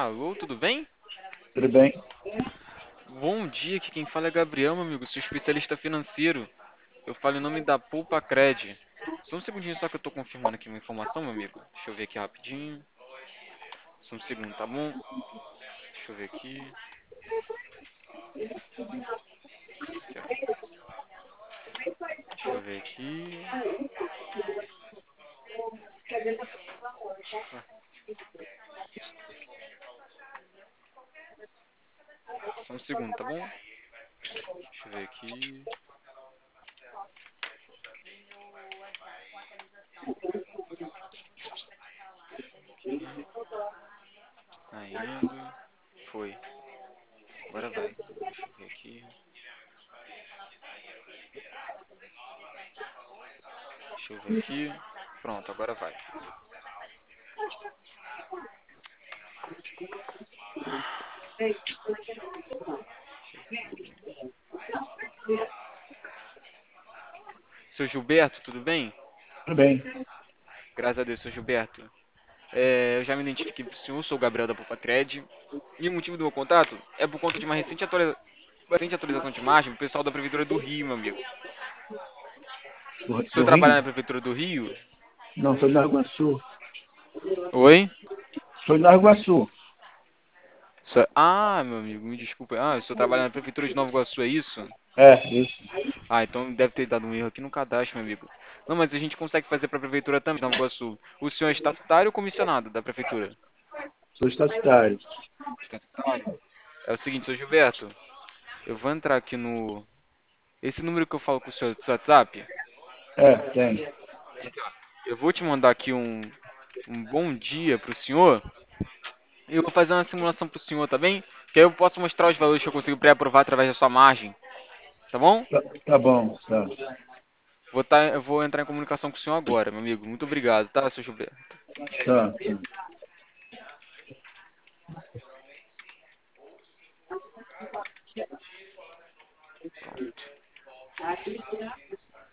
Alô, tudo bem? Tudo bem? Bom dia, aqui quem fala é Gabriel, meu amigo, sou especialista financeiro. Eu falo em nome da Poupa Cred. Só um segundinho só que eu tô confirmando aqui uma informação, meu amigo. Deixa eu ver aqui rapidinho. Só um segundo, tá bom? Deixa eu ver aqui. Aqui, ó. Deixa eu ver aqui. Ah, só um segundo, tá bom? Deixa eu ver aqui. Aqui. Tá indo. Foi. Agora vai. Deixa eu ver aqui. Deixa eu ver aqui. Pronto, agora vai. Seu Gilberto, tudo bem? Tudo bem. Graças a Deus, seu Gilberto. Eu já me identifiquei pro senhor, sou o Gabriel da Poupa-Cred. E o motivo do meu contato é por conta de uma recente atualização de margem do pessoal da Prefeitura do Rio, meu amigo. O senhor Do trabalha Rio? na Prefeitura do Rio? Não, sou de Nova Iguaçu. Oi? Sou de Nova Iguaçu. Ah, meu amigo, me desculpa. Ah, o senhor trabalha na Prefeitura de Nova Iguaçu, é isso? É, isso. Ah, então deve ter dado um erro aqui no cadastro, meu amigo. Não, mas a gente consegue fazer para a Prefeitura também de Nova Iguaçu. O senhor é estatutário ou comissionado da Prefeitura? Sou estatutário. Estatutário. É o seguinte, seu Gilberto, eu vou entrar aqui no... Esse número que eu falo com o senhor do seu WhatsApp, É, tem. eu vou te mandar aqui um bom dia pro senhor. E eu vou fazer uma simulação pro senhor, tá bem? Que aí eu posso mostrar os valores que eu consigo pré-aprovar através da sua margem, tá bom? Tá bom, tá. Eu vou entrar em comunicação com o senhor agora, meu amigo. Muito obrigado, tá, seu Gilberto? Tá.